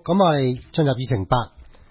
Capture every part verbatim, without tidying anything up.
咁我哋進入議程八，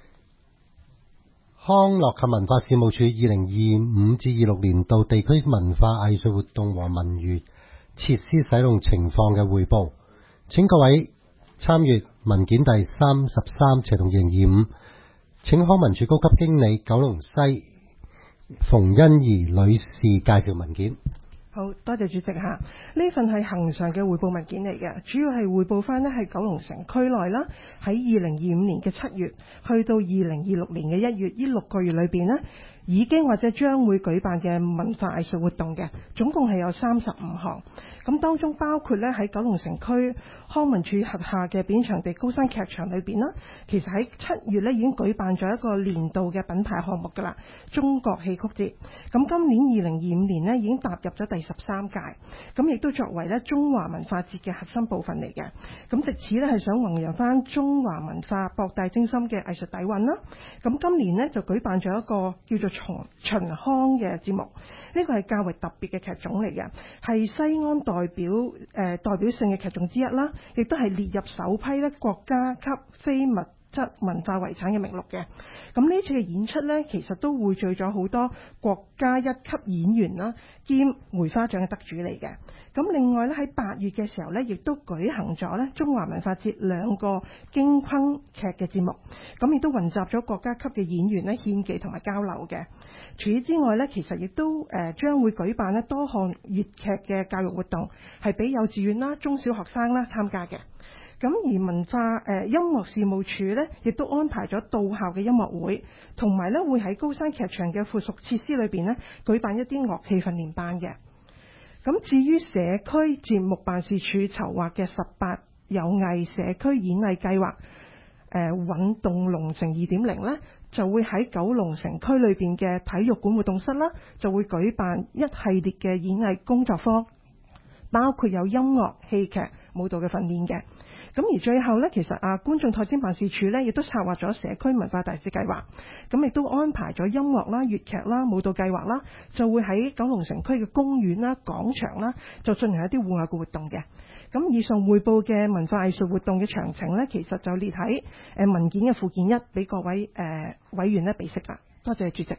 康樂及文化事務署二零二五至二六年度地區文化藝術活動和文娛設施使用情況嘅匯報，請各位參閱文件第三十三斜同二零二五，請康文署高級經理九龍西馮欣怡女士介紹文件。 好多謝主席嚇，呢份係恒常嘅匯報文件嚟嘅，主要係匯報翻呢係九龍城區內啦，喺二零二五年嘅七月去到二零二六年嘅一月呢六個月裏邊呢，已經或者將會舉辦嘅文化藝術活動嘅，總共係有三十五項。咁當中包括咧喺九龍城區康文署轄下嘅表演場地高山劇場裏邊啦，其實喺七月咧已經舉辦咗一個年度嘅品牌項目㗎啦，中國戲曲節。咁今年二零二五年呢已經踏入咗第十三屆，咁亦都作為咧中華文化節嘅核心部分嚟嘅。咁藉此咧係想弘揚翻中華文化博大精深嘅藝術底蘊啦。咁今年呢就舉辦咗一個叫做秦秦腔嘅節目，呢個係較為特別嘅劇種嚟嘅，係西安代表誒、呃、代表性嘅劇種之一啦，亦都係列入首批咧國家級非物質文化遺產嘅名錄嘅。咁呢次嘅演出呢，其實都匯聚咗好多國家一級演員啦，兼梅花獎嘅得主嚟嘅。咁另外咧喺八月嘅時候呢，亦都舉行咗咧中華文化節兩個京昆劇嘅節目，咁亦都雲集咗國家級嘅演員咧獻技同埋交流嘅。除此之外呢，其實亦都誒將會舉辦咧多項粵劇嘅教育活動，係俾幼稚園啦、中小學生啦參加嘅。咁而文化誒、呃、音樂事務處呢，亦都安排咗到校嘅音樂會，同埋呢會喺高山劇場嘅附屬設施裏邊呢舉辦一啲樂器訓練班嘅。咁至於社區節目辦事處籌劃嘅十八有藝社區演藝計劃，誒運動龍城二點零呢，就會喺九龍城區裏邊嘅體育館活動室啦，就會舉辦一系列嘅演藝工作坊，包括有音樂、戲劇、舞蹈嘅訓練嘅。咁而最後呢，其實啊觀眾拓展辦事處呢，亦都策劃咗社區文化大使計劃，咁亦都安排咗音樂啦、粵劇啦、舞蹈計劃啦，就會喺九龍城區嘅公園啦、廣場啦，就進行一啲戶外嘅活動嘅。咁以上匯報嘅文化藝術活動嘅詳情呢，其實就列喺誒文件嘅附件一，俾各位誒、呃、委員呢備悉啦。多謝主席。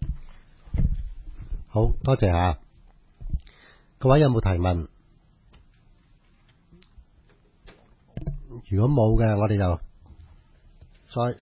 好多謝啊！各位有冇提問？如果冇嘅，我哋就再。